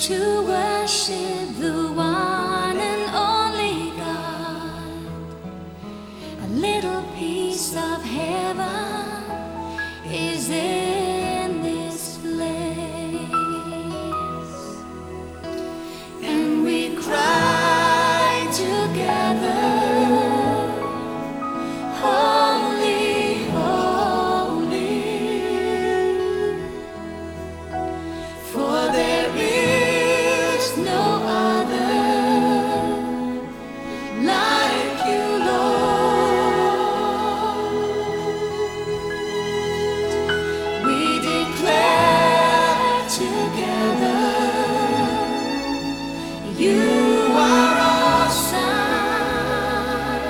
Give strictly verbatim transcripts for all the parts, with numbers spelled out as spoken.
to worship the one and only God. A little piece of heaven is in this place, and we cry together, holy, holy, for there is no other like you, Lord. We declare together, you are awesome,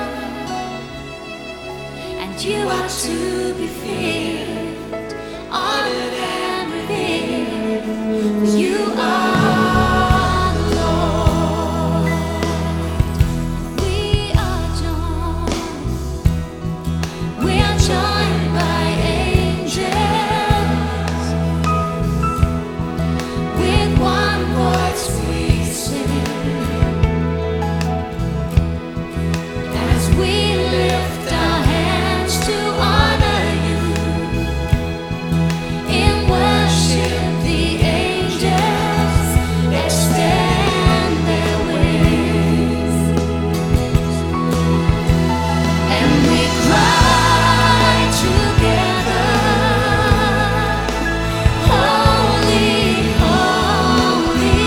and you are to be feared, honored and revered. You are the Lord. We are joined, we are joined by angels. With one voice we sing, as we lift our hands to honor you. In worship, the angels extend their wings, and we cry together, holy, holy,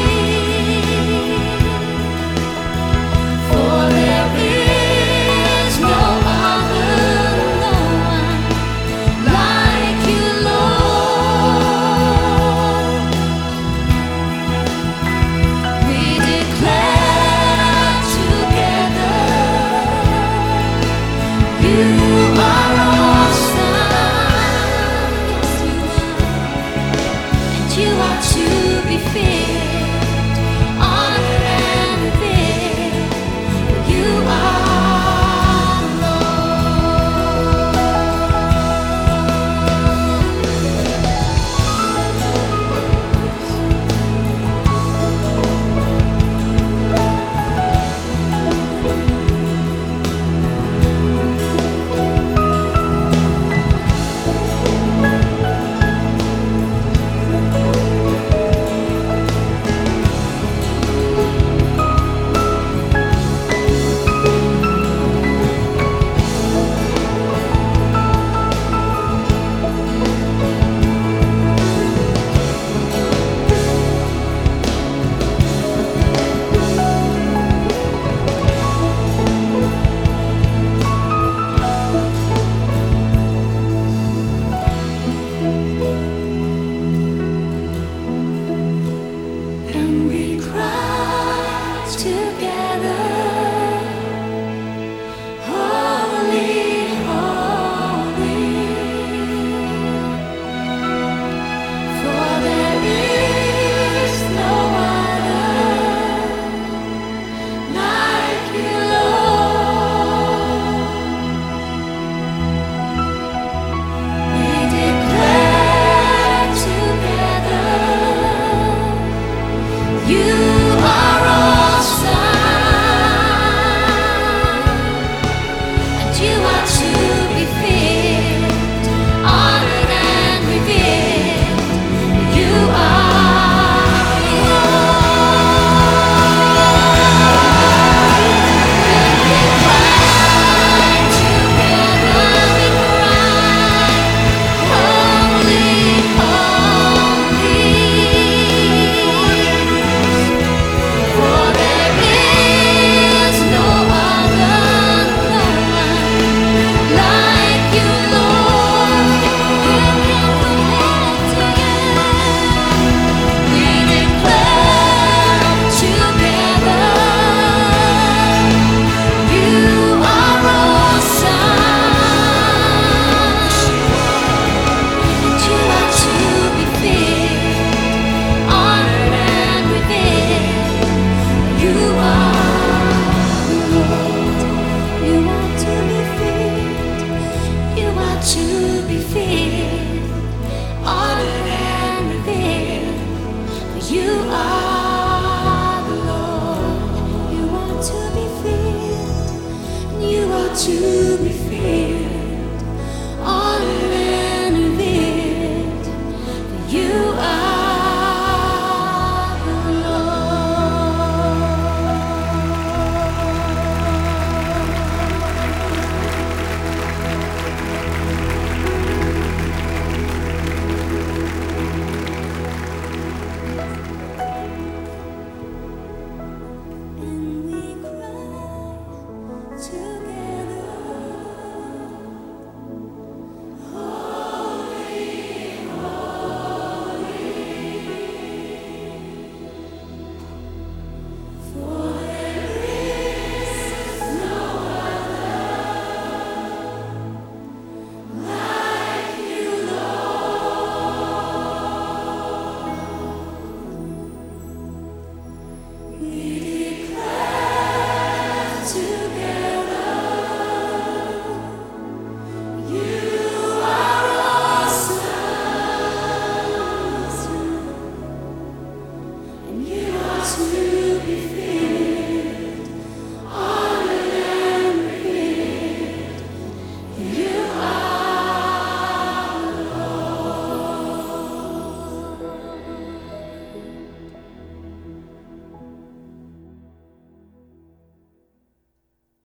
for there is no other, no one like you, Lord. We declare together, you are